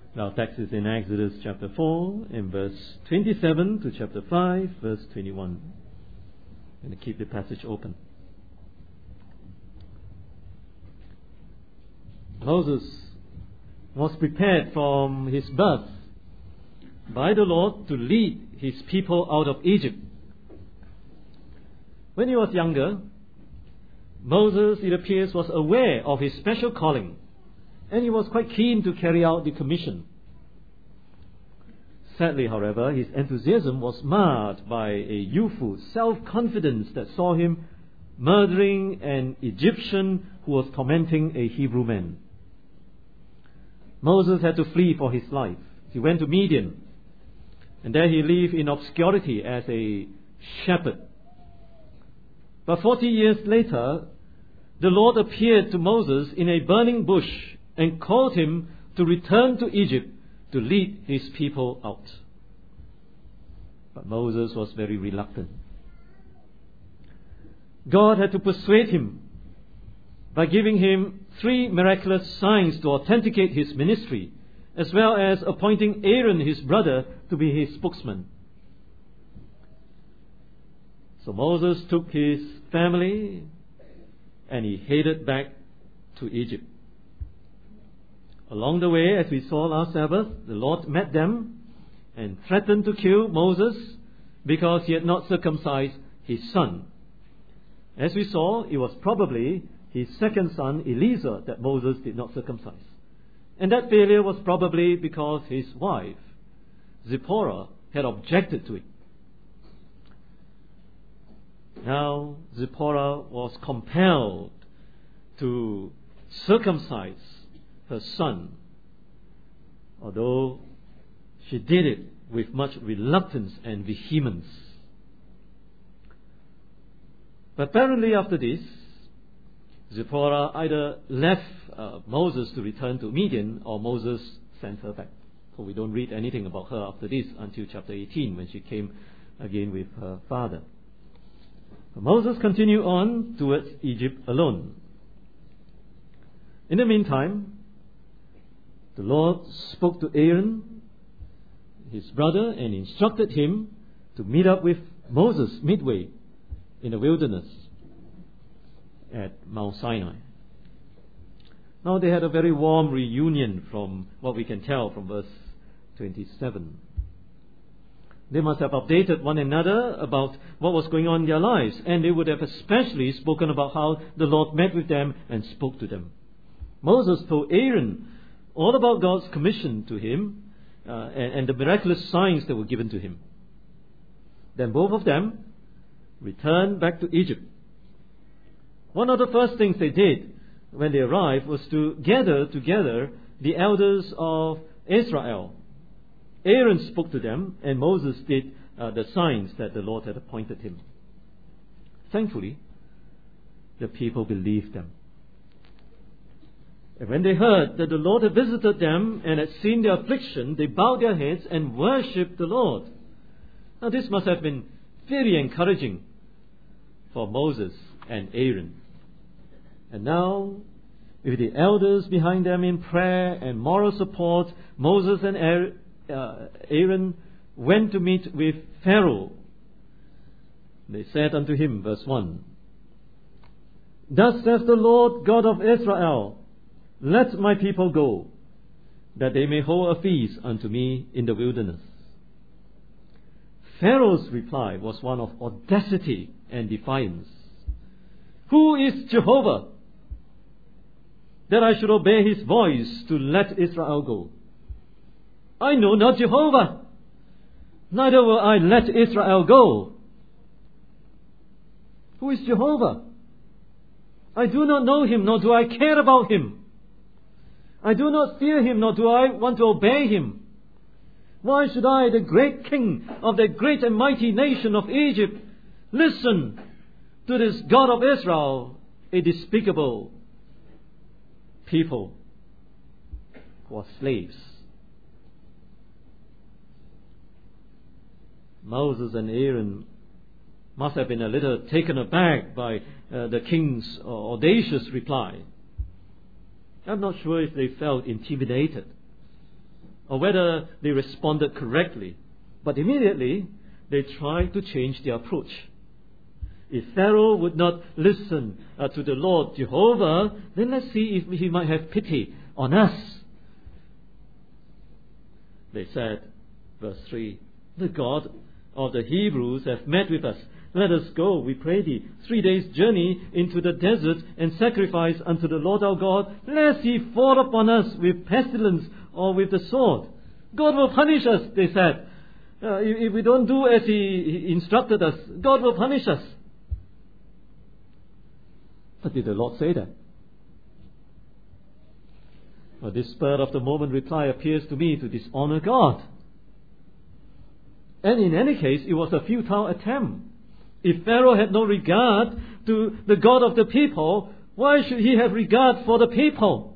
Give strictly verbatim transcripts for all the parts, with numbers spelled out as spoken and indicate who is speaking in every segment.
Speaker 1: Our text is in Exodus chapter four, in verse twenty-seven to chapter five, verse twenty-one. I'm going to keep the passage open. Moses was prepared from his birth by the Lord to lead his people out of Egypt. When he was younger, Moses, it appears, was aware of his special calling, and he was quite keen to carry out the commission. Sadly, however, his enthusiasm was marred by a youthful self-confidence that saw him murdering an Egyptian who was tormenting a Hebrew man. Moses had to flee for his life. He went to Midian, and there he lived in obscurity as a shepherd. But forty years later, the Lord appeared to Moses in a burning bush and called him to return to Egypt to lead his people out. But Moses was very reluctant. God had to persuade him by giving him three miraculous signs to authenticate his ministry, as well as appointing Aaron, his brother, to be his spokesman. So Moses took his family and he headed back to Egypt. Along the way, as we saw last Sabbath, the Lord met them and threatened to kill Moses because he had not circumcised his son. As we saw, it was probably his second son, Eleazar, that Moses did not circumcise. And that failure was probably because his wife, Zipporah, had objected to it. Now, Zipporah was compelled to circumcise her son, although she did it with much reluctance and vehemence. But apparently after this, Zipporah either left uh, Moses to return to Midian, or Moses sent her back. So we don't read anything about her after this until chapter eighteen, when she came again with her father. But Moses continued on towards Egypt alone. In the meantime, the Lord spoke to Aaron, his brother, and instructed him to meet up with Moses midway in the wilderness at Mount Sinai. Now they had a very warm reunion, from what we can tell from verse twenty-seven. They must have updated one another about what was going on in their lives, and they would have especially spoken about how the Lord met with them and spoke to them. Moses told Aaron all about God's commission to him uh, and, and the miraculous signs that were given to him. Then both of them returned back to Egypt. One of the first things they did when they arrived was to gather together the elders of Israel. Aaron spoke to them, and Moses did uh, the signs that the Lord had appointed him. Thankfully, the people believed them. And when they heard that the Lord had visited them and had seen their affliction, they bowed their heads and worshipped the Lord. Now this must have been very encouraging for Moses and Aaron. And now, with the elders behind them in prayer and moral support, Moses and Aaron went to meet with Pharaoh. They said unto him, verse one, "Thus says the Lord God of Israel, let my people go, that they may hold a feast unto me in the wilderness." Pharaoh's reply was one of audacity and defiance. "Who is Jehovah, that I should obey his voice to let Israel go? I know not Jehovah, neither will I let Israel go." Who is Jehovah? I do not know him, nor do I care about him. I do not fear him, nor do I want to obey him. Why should I, the great king of the great and mighty nation of Egypt, listen to this God of Israel, a despicable people who are slaves? Moses and Aaron must have been a little taken aback by uh, the king's uh, audacious reply. I'm not sure if they felt intimidated or whether they responded correctly. But immediately, they tried to change their approach. If Pharaoh would not listen uh, to the Lord Jehovah, then let's see if he might have pity on us. They said, verse three, "The God of the Hebrews have met with us. Let us go, we pray thee, three days' journey into the desert and sacrifice unto the Lord our God, lest he fall upon us with pestilence or with the sword. God will punish us," they said. Uh, if, if we don't do as he, he instructed us, God will punish us. But did the Lord say that? Well, this spur of the moment reply appears to me to dishonor God. And in any case, it was a futile attempt. If Pharaoh had no regard to the God of the people, why should he have regard for the people?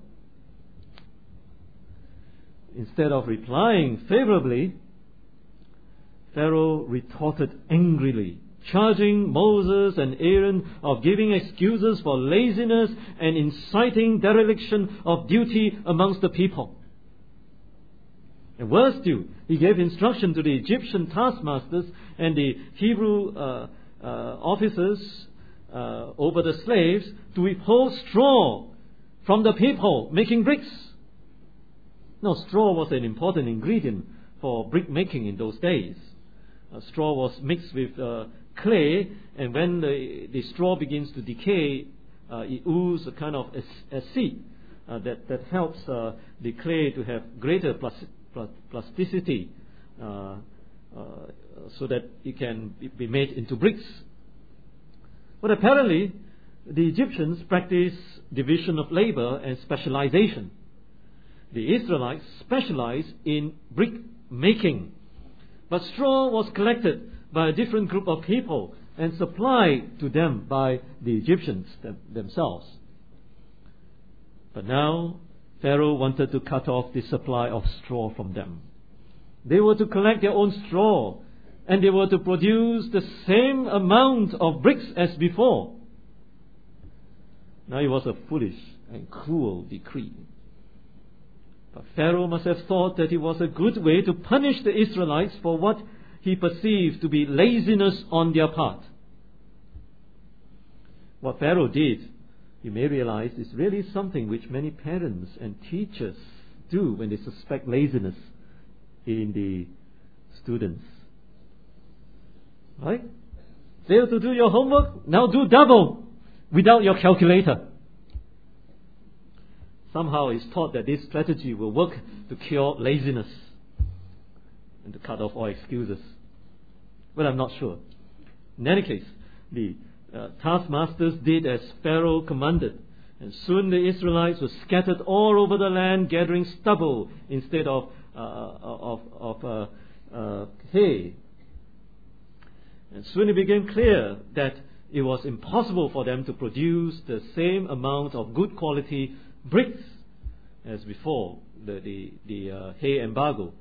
Speaker 1: Instead of replying favorably, Pharaoh retorted angrily, charging Moses and Aaron of giving excuses for laziness and inciting dereliction of duty amongst the people. And worse still, he gave instruction to the Egyptian taskmasters and the Hebrew uh, uh, officers uh, over the slaves to withhold straw from the people making bricks. Now, straw was an important ingredient for brick making in those days. Uh, straw was mixed with uh, clay, and when the, the straw begins to decay, uh, it oozes a kind of acid uh, that, that helps uh, the clay to have greater plasticity. plasticity uh, uh, so that it can be made into bricks. But apparently, the Egyptians practiced division of labor and specialization. The Israelites specialized in brick making, but straw was collected by a different group of people and supplied to them by the Egyptians them, themselves. But now, Pharaoh wanted to cut off the supply of straw from them. They were to collect their own straw, and they were to produce the same amount of bricks as before. Now it was a foolish and cruel decree. But Pharaoh must have thought that it was a good way to punish the Israelites for what he perceived to be laziness on their part. What Pharaoh did, you may realize, is really something which many parents and teachers do when they suspect laziness in the students. Right? Fail to do your homework? Now do double without your calculator. Somehow it's thought that this strategy will work to cure laziness and to cut off all excuses. But I'm not sure. In any case, the Uh, taskmasters did as Pharaoh commanded, and soon the Israelites were scattered all over the land, gathering stubble instead of uh, of, of uh, uh, hay. And soon it became clear that it was impossible for them to produce the same amount of good quality bricks as before the the, the uh, hay embargo.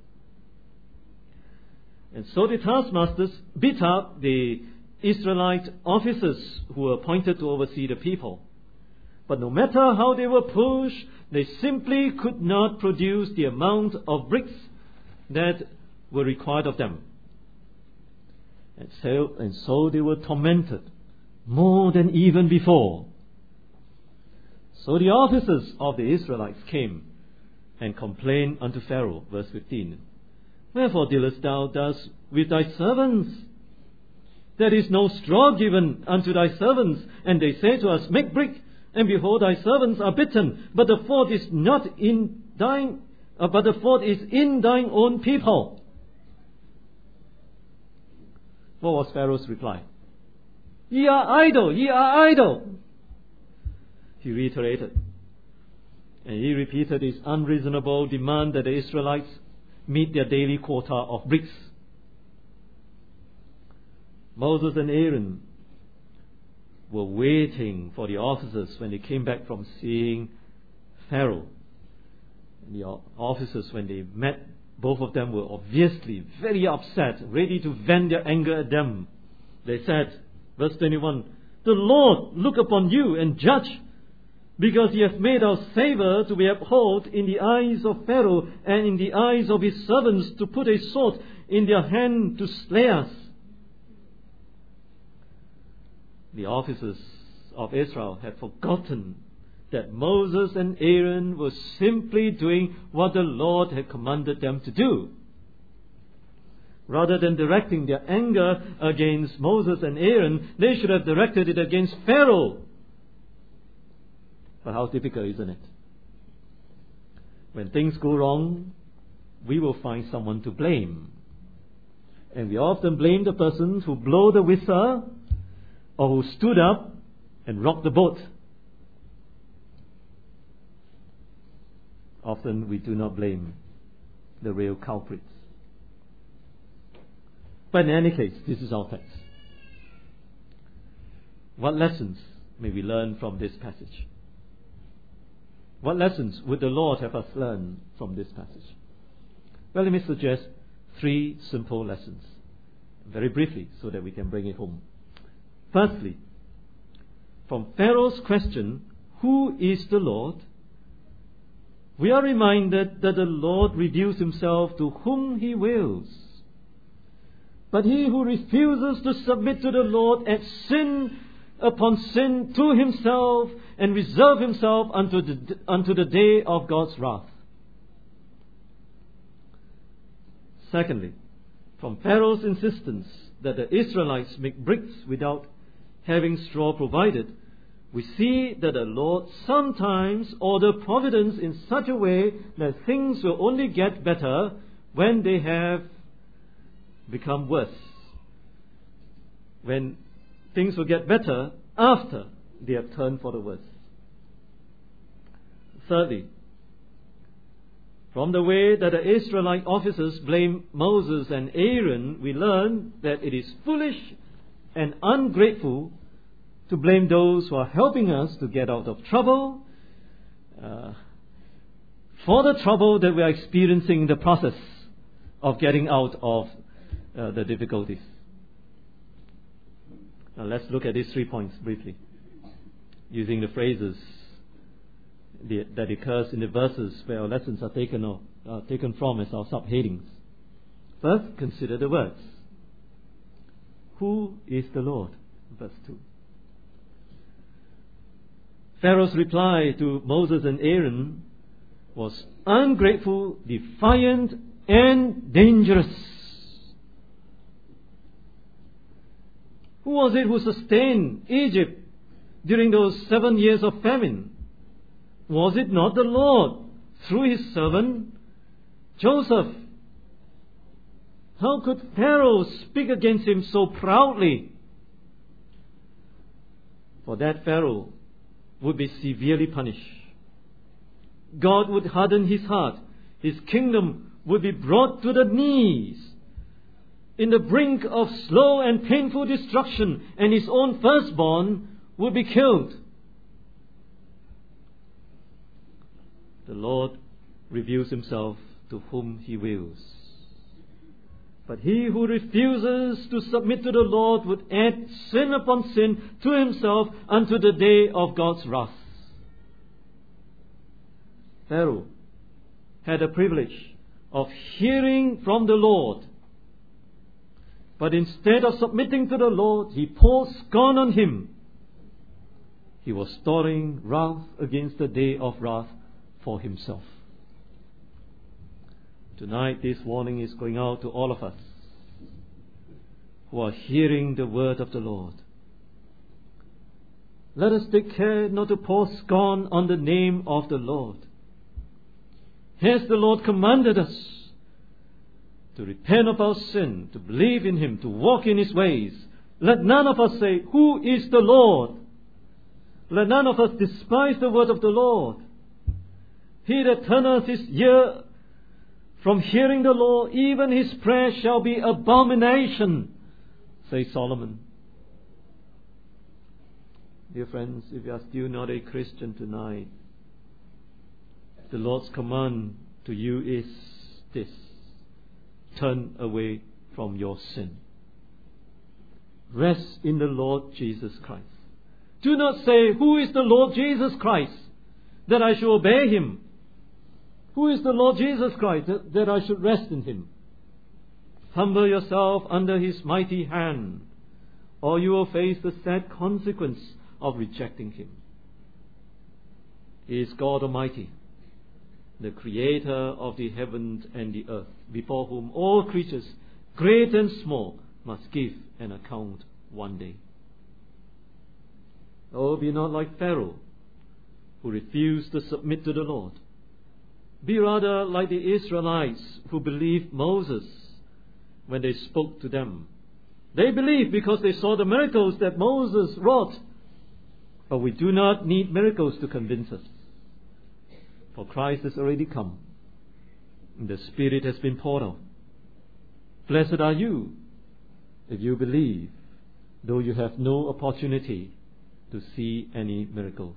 Speaker 1: And so the taskmasters beat up the Israelite officers who were appointed to oversee the people. But no matter how they were pushed, they simply could not produce the amount of bricks that were required of them. And so, and so they were tormented more than even before. So the officers of the Israelites came and complained unto Pharaoh, verse fifteen, "Wherefore dealest thou thus with thy servants? There is no straw given unto thy servants, and they say to us, Make brick, and behold, thy servants are bitten. But the fault is not in thine, uh, but the fault is in thine own people." What was Pharaoh's reply? "Ye are idle, ye are idle," he reiterated. And he repeated his unreasonable demand that the Israelites meet their daily quota of bricks. Moses and Aaron were waiting for the officers when they came back from seeing Pharaoh. And the officers, when they met, both of them were obviously very upset, ready to vent their anger at them. They said, verse twenty-one, "The Lord look upon you and judge, because he hath made our savour to be abhorred in the eyes of Pharaoh, and in the eyes of his servants, to put a sword in their hand to slay us. The officers of Israel had forgotten that Moses and Aaron were simply doing what the Lord had commanded them to do. Rather than directing their anger against Moses and Aaron, they should have directed it against Pharaoh. But how difficult, isn't it? When things go wrong, we will find someone to blame. And we often blame the person who blew the whistle or who stood up and rocked the boat. Often we do not blame the real culprits. But in any case, this is our text. What lessons may we learn from this passage? What lessons would the Lord have us learn from this passage? Well, let me suggest three simple lessons, very briefly, so that we can bring it home. Firstly, from Pharaoh's question, who is the Lord? We are reminded that the Lord reveals himself to whom he wills. But he who refuses to submit to the Lord adds sin upon sin to himself and reserve himself unto the, unto the day of God's wrath. Secondly, from Pharaoh's insistence that the Israelites make bricks without having straw provided, we see that the Lord sometimes orders providence in such a way that things will only get better when they have become worse. When things will get better after they have turned for the worse. Thirdly, from the way that the Israelite officers blame Moses and Aaron, we learn that it is foolish and ungrateful to blame those who are helping us to get out of trouble uh, for the trouble that we are experiencing in the process of getting out of uh, the difficulties. Now let's look at these three points briefly, using the phrases the, that occurs in the verses where our lessons are taken, or, uh, taken from as our subheadings. First, consider the words. Who is the Lord? Verse two. Pharaoh's reply to Moses and Aaron was ungrateful, defiant, and dangerous. Who was it who sustained Egypt during those seven years of famine? Was it not the Lord through his servant Joseph? How could Pharaoh speak against him so proudly? For that Pharaoh would be severely punished. God would harden his heart. His kingdom would be brought to the knees, in the brink of slow and painful destruction, and his own firstborn would be killed. The Lord reveals himself to whom he wills. But he who refuses to submit to the Lord would add sin upon sin to himself unto the day of God's wrath. Pharaoh had the privilege of hearing from the Lord. But instead of submitting to the Lord, he poured scorn on him. He was storing wrath against the day of wrath for himself. Tonight, this warning is going out to all of us who are hearing the word of the Lord. Let us take care not to pour scorn on the name of the Lord. Has the Lord commanded us to repent of our sin, to believe in him, to walk in his ways? Let none of us say, who is the Lord? Let none of us despise the word of the Lord. He that turneth his ear from hearing the law, even his prayer shall be abomination, says Solomon. Dear friends, if you are still not a Christian tonight, the Lord's command to you is this: turn away from your sin. Rest in the Lord Jesus Christ. Do not say, who is the Lord Jesus Christ? that I should obey him? Who is the Lord Jesus Christ that, that I should rest in him? Humble yourself under his mighty hand, or you will face the sad consequence of rejecting him. He is God Almighty, the creator of the heavens and the earth, before whom all creatures, great and small, must give an account one day. Oh, be not like Pharaoh, who refused to submit to the Lord. Be rather like the Israelites who believed Moses when they spoke to them. They believed because they saw the miracles that Moses wrought. But we do not need miracles to convince us. For Christ has already come, and the Spirit has been poured out. Blessed are you if you believe, though you have no opportunity to see any miracles.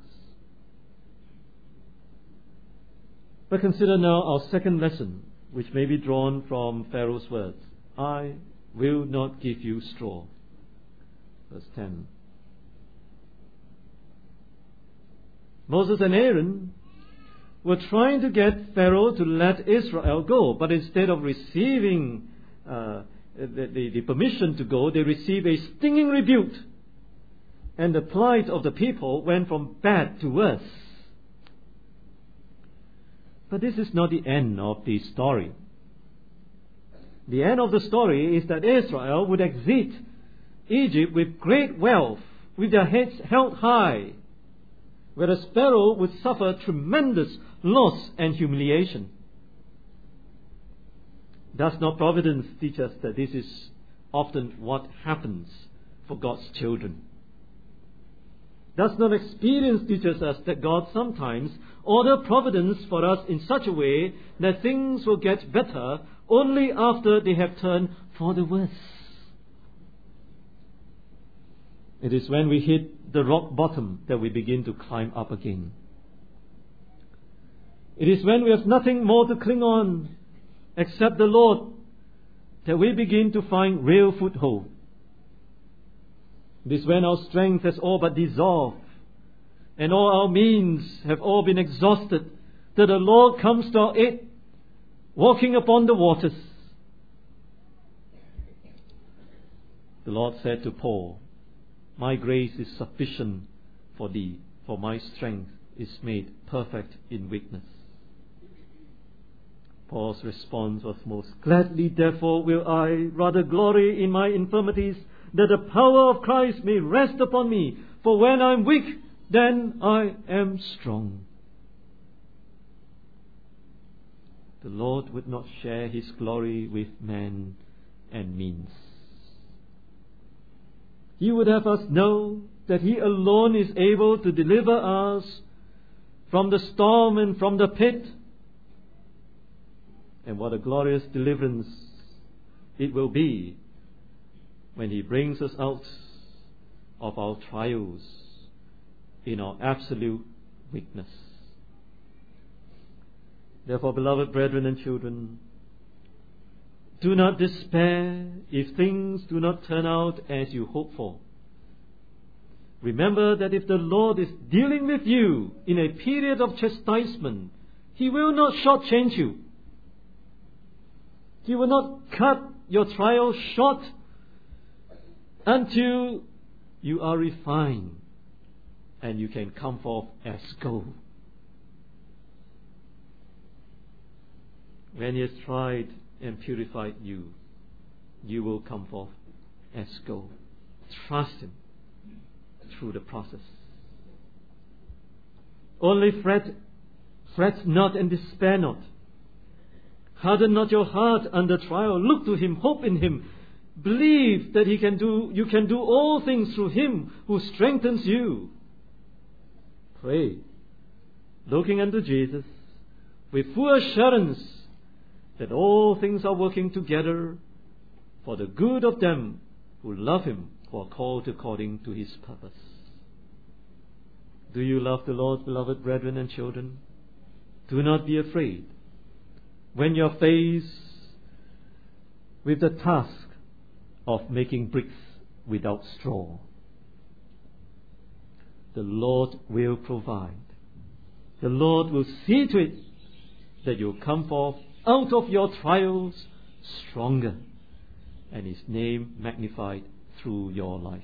Speaker 1: But consider now our second lesson, which may be drawn from Pharaoh's words. I will not give you straw. Verse ten. Moses and Aaron were trying to get Pharaoh to let Israel go, but instead of receiving uh, the, the, the permission to go, they received a stinging rebuke, and the plight of the people went from bad to worse. But this is not the end of the story. The end of the story is that Israel would exit Egypt with great wealth, with their heads held high, whereas Pharaoh would suffer tremendous loss and humiliation. Does not providence teach us that this is often what happens for God's children? Does not experience teach us that God sometimes orders providence for us in such a way that things will get better only after they have turned for the worse? It is when we hit the rock bottom that we begin to climb up again. It is when we have nothing more to cling on except the Lord that we begin to find real foothold. It is when our strength has all but dissolved and all our means have all been exhausted that the Lord comes to our aid, walking upon the waters. The Lord said to Paul, my grace is sufficient for thee, for my strength is made perfect in weakness. Paul's response was, most gladly therefore will I rather glory in my infirmities, that the power of Christ may rest upon me. For when I am weak, then I am strong. The Lord would not share his glory with man and means. He would have us know that he alone is able to deliver us from the storm and from the pit. And what a glorious deliverance it will be when he brings us out of our trials in our absolute weakness. Therefore, beloved brethren and children, do not despair if things do not turn out as you hope for. Remember that if the Lord is dealing with you in a period of chastisement, he will not shortchange you. He will not cut your trial short until you are refined and you can come forth as gold. When he has tried and purified you, you will come forth as gold. Trust him through the process. Only fret, fret not and despair not. Harden not your heart under trial. Look to him, hope in him. Believe that he can do, you can do all things through him who strengthens you. Pray, looking unto Jesus with full assurance that all things are working together for the good of them who love him, who are called according to his purpose. Do you love the Lord, beloved brethren and children? Do not be afraid when you're faced with the task of making bricks without straw. The Lord will provide. The Lord will see to it that you come forth out of your trials stronger, and His name magnified through your life.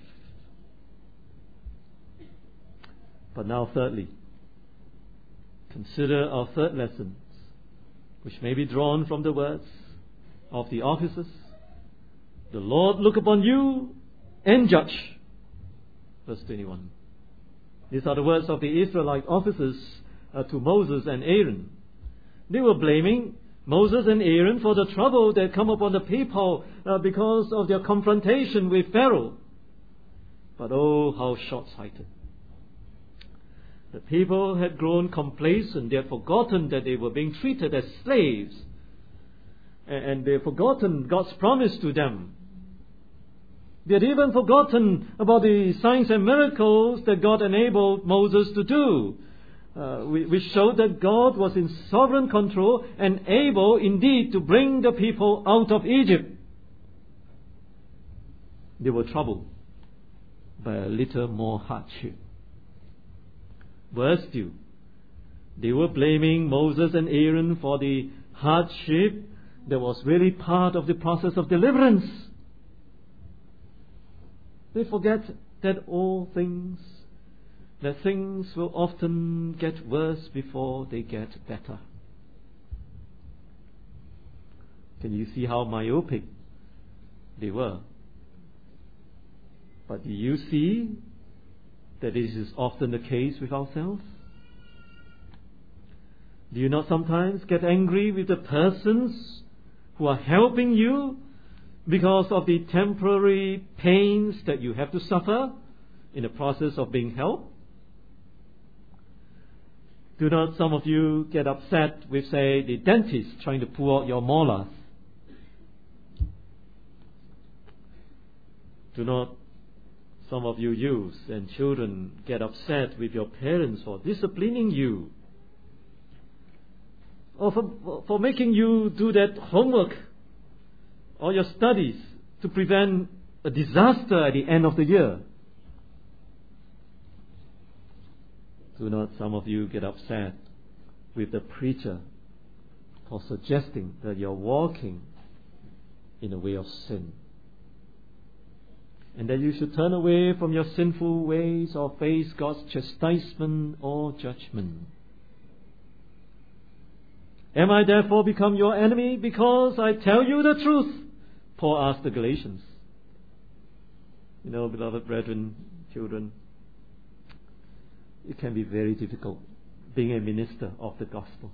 Speaker 1: But now thirdly, consider our third lesson, which may be drawn from the words of the officers. The Lord look upon you and judge. Verse twenty-one. These are the words of the Israelite officers uh, to Moses and Aaron. They were blaming Moses and Aaron for the trouble that come upon the people uh, because of their confrontation with Pharaoh. But oh, how short-sighted. The people had grown complacent. They had forgotten that they were being treated as slaves. And they had forgotten God's promise to them. They had even forgotten about the signs and miracles that God enabled Moses to do. Uh, we, we showed that God was in sovereign control and able indeed to bring the people out of Egypt. They were troubled by a little more hardship. Worse still, they were blaming Moses and Aaron for the hardship that was really part of the process of deliverance. They forget that all things, that things will often get worse before they get better. Can you see how myopic they were? But do you see that this is often the case with ourselves? Do you not sometimes get angry with the persons who are helping you because of the temporary pains that you have to suffer in the process of being helped? Do not some of you get upset with, say, the dentist trying to pull out your molars? Do not some of you youths and children get upset with your parents for disciplining you, or for, for making you do that homework or your studies to prevent a disaster at the end of the year? Do not some of you get upset with the preacher for suggesting that you're walking in a way of sin, and that you should turn away from your sinful ways or face God's chastisement or judgment? Am I therefore become your enemy because I tell you the truth? Paul asked the Galatians. You know, beloved brethren, children, it can be very difficult being a minister of the gospel.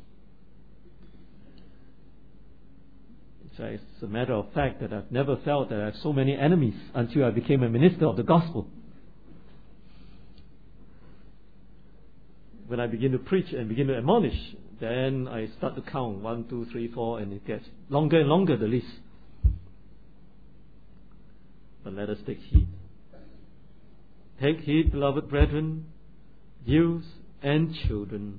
Speaker 1: It's a matter of fact that I've never felt that I have so many enemies until I became a minister of the gospel. When I begin to preach and begin to admonish, then I start to count one, two, three, four, and it gets longer and longer, the list. But let us take heed. Take heed, beloved brethren, youths and children.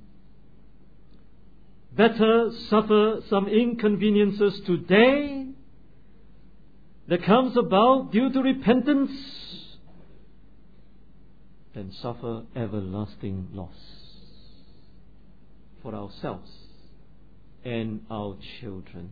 Speaker 1: Better suffer some inconveniences today that comes about due to repentance than suffer everlasting loss for ourselves and our children.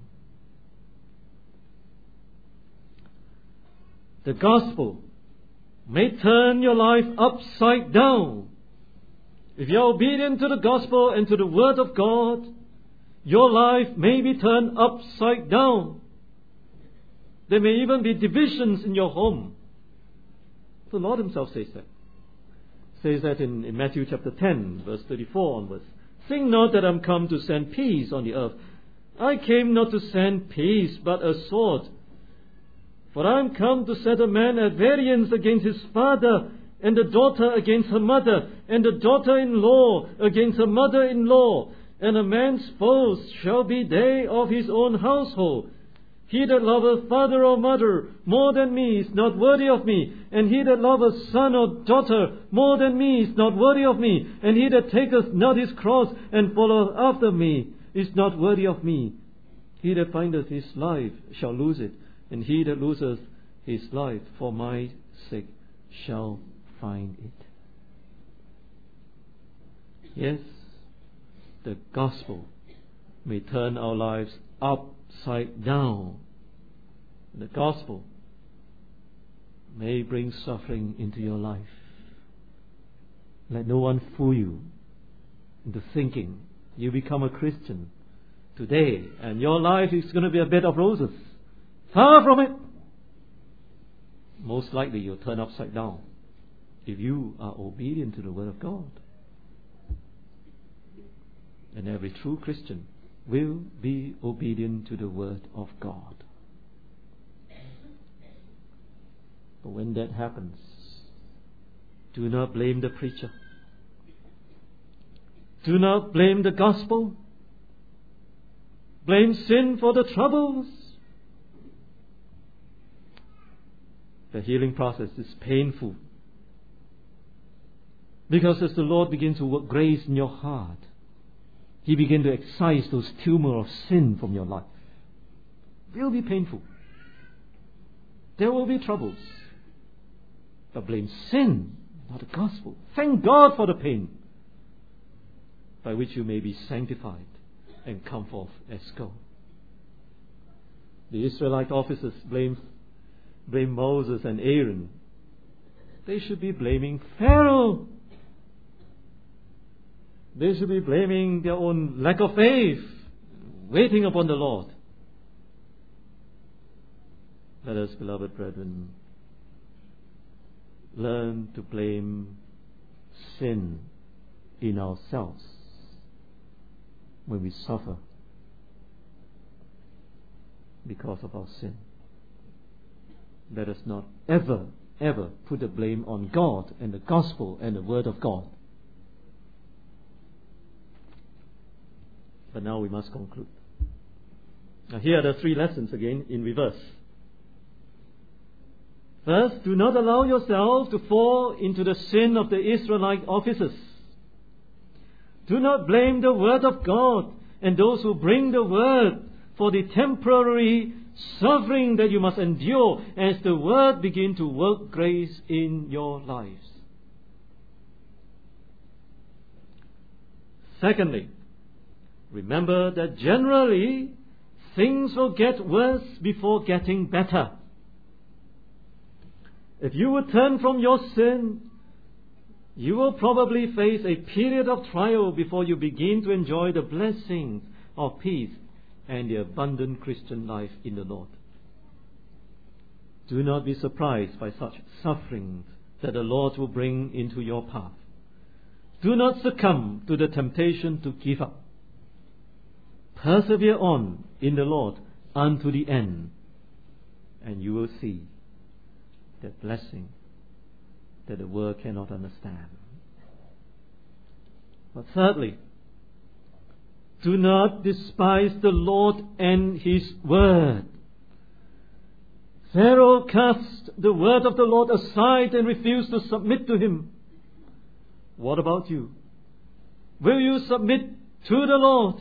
Speaker 1: The gospel may turn your life upside down. If you're obedient to the gospel and to the word of God, your life may be turned upside down. There may even be divisions in your home. The Lord Himself says that. Says that in, in Matthew chapter ten, verse thirty-four onwards. Think not that I'm come to send peace on the earth. I came not to send peace, but a sword. For I am come to set a man at variance against his father, and the daughter against her mother, and the daughter-in-law against her mother-in-law. And a man's foes shall be they of his own household. He that loveth father or mother more than me is not worthy of me. And he that loveth son or daughter more than me is not worthy of me. And he that taketh not his cross and followeth after me is not worthy of me. He that findeth his life shall lose it. And he that loseth his life for my sake shall find it. Yes, the gospel may turn our lives upside down. The gospel may bring suffering into your life. Let no one fool you into thinking you become a Christian today and your life is going to be a bed of roses. Far from it. Most likely you'll turn upside down if you are obedient to the Word of God. And every true Christian will be obedient to the Word of God. But when that happens, do not blame the preacher. Do not blame the gospel. Blame sin for the troubles. The healing process is painful. Because as the Lord begins to work grace in your heart, He begins to excise those tumors of sin from your life. It will be painful. There will be troubles. But blame sin, not the gospel. Thank God for the pain by which you may be sanctified and come forth as gold. The Israelite officers blame, blame Moses and Aaron. They should be blaming Pharaoh. They should be blaming their own lack of faith, waiting upon the Lord. Let us, beloved brethren, learn to blame sin in ourselves when we suffer because of our sin. Let us not ever, ever put the blame on God and the gospel and the Word of God. But now we must conclude. Now here are the three lessons again in reverse. First, do not allow yourself to fall into the sin of the Israelite officers. Do not blame the Word of God and those who bring the Word for the temporary suffering that you must endure as the Word begins to work grace in your lives. Secondly, remember that generally things will get worse before getting better. If you would turn from your sin, you will probably face a period of trial before you begin to enjoy the blessings of peace and the abundant Christian life in the Lord. Do not be surprised by such sufferings that the Lord will bring into your path. Do not succumb to the temptation to give up. Persevere on in the Lord unto the end, and you will see that blessing that the world cannot understand. But thirdly, do not despise the Lord and His Word. Pharaoh cast the word of the Lord aside and refused to submit to Him. What about you? Will you submit to the Lord?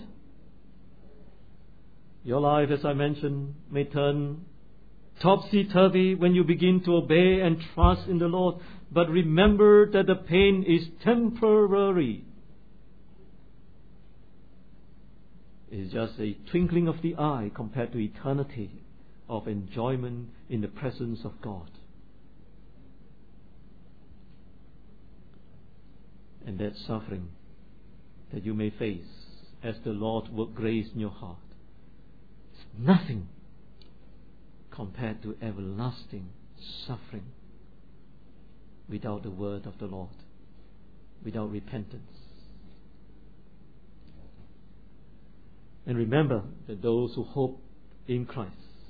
Speaker 1: Your life, as I mentioned, may turn topsy-turvy when you begin to obey and trust in the Lord. But remember that the pain is temporary. It is just a twinkling of the eye compared to eternity of enjoyment in the presence of God. And that suffering that you may face as the Lord work grace in your heart is nothing compared to everlasting suffering without the word of the Lord, without repentance. And remember that those who hope in Christ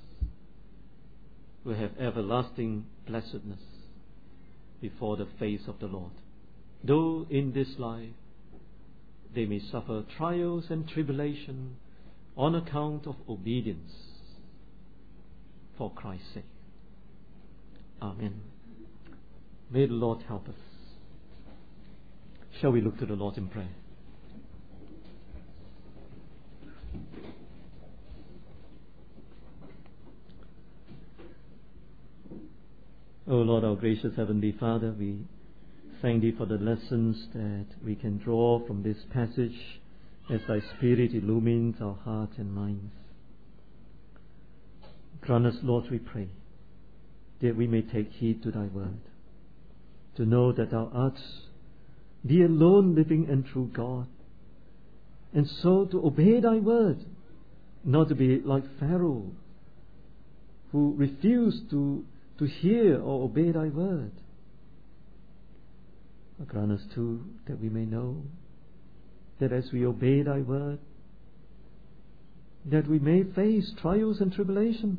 Speaker 1: will have everlasting blessedness before the face of the Lord. Though in this life they may suffer trials and tribulation on account of obedience for Christ's sake. Amen. May the Lord help us. Shall we look to the Lord in prayer? O Lord, our gracious Heavenly Father, we thank Thee for the lessons that we can draw from this passage as thy Spirit illumines our hearts and minds. Grant us, Lord, we pray, that we may take heed to thy word, to know that thou art the alone living and true God, and so to obey thy word, not to be like Pharaoh, who refused to, to hear or obey thy word. Grant us too that we may know that as we obey thy word, that we may face trials and tribulation.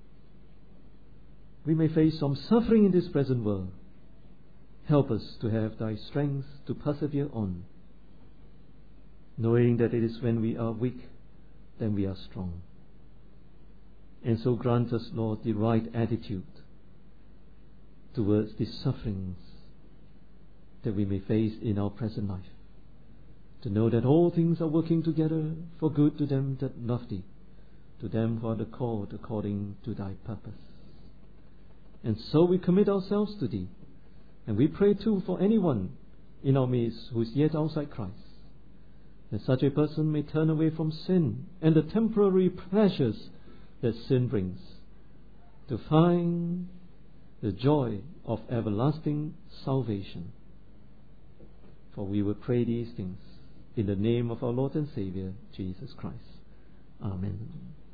Speaker 1: We may face some suffering in this present world. Help us to have thy strength to persevere on, knowing that it is when we are weak then we are strong. And so grant us, Lord, the right attitude towards the sufferings that we may face in our present life, to know that all things are working together for good to them that love thee, to them who are the called according to thy purpose. And so we commit ourselves to thee, and we pray too for anyone in our midst who is yet outside Christ, that such a person may turn away from sin and the temporary pleasures that sin brings, to find the joy of everlasting salvation. For we will pray these things in the name of our Lord and Savior, Jesus Christ. Amen.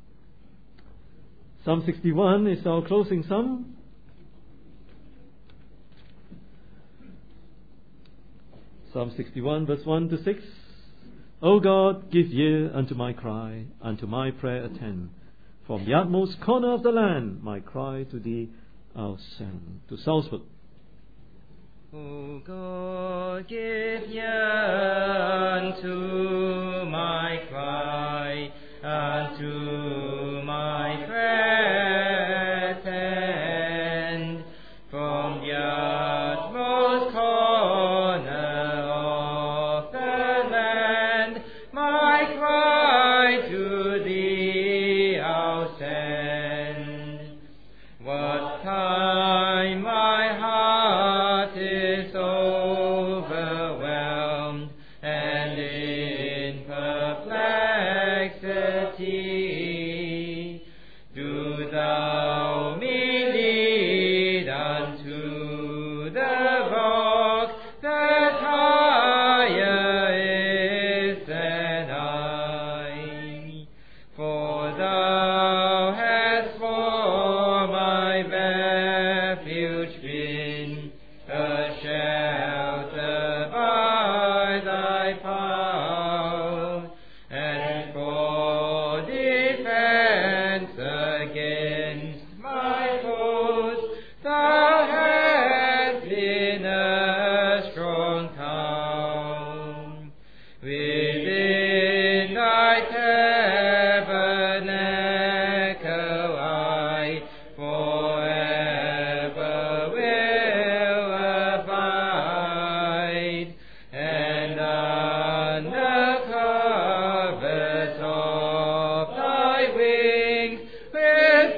Speaker 1: Psalm sixty-one is our closing psalm. Psalm sixty-one, verse one to six. O God, give ear unto my cry, unto my prayer attend. From the utmost corner of the land, my cry to thee I'll send. To Salzburg.
Speaker 2: O God, give ear unto my cry, unto my prayer attend. From the utmost corner of the land, my cry to thee I'll send. What time my heart is overwhelmed and in perplexity, do thou me lead unto the rock that higher is than I. For thou hast for my refuge been a shelter by thy power, and for defense against my foes thou hast been a strong tower. Within thy tabernacle I forever will abide, and under covert of thy wings with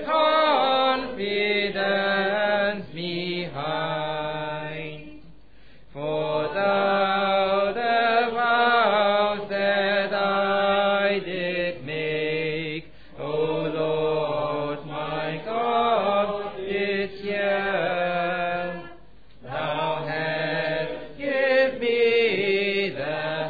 Speaker 2: confidence me hide. For thou the vows that I did make, O Lord my God, didst hear. Thou hast given me the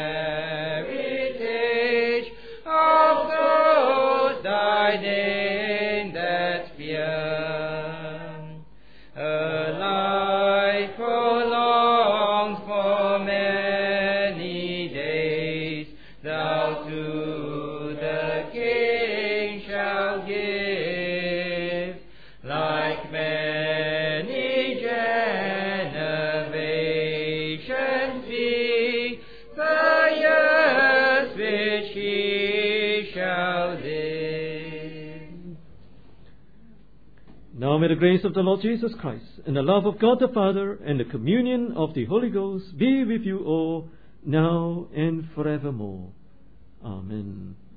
Speaker 2: heritage of those thy name that fear. A life prolonged for many days, thou to the King shalt give, like many generations be the years which he shall live.
Speaker 1: Now may the grace of the Lord Jesus Christ, and the love of God the Father, and the communion of the Holy Ghost be with you all, now and forevermore. Amen.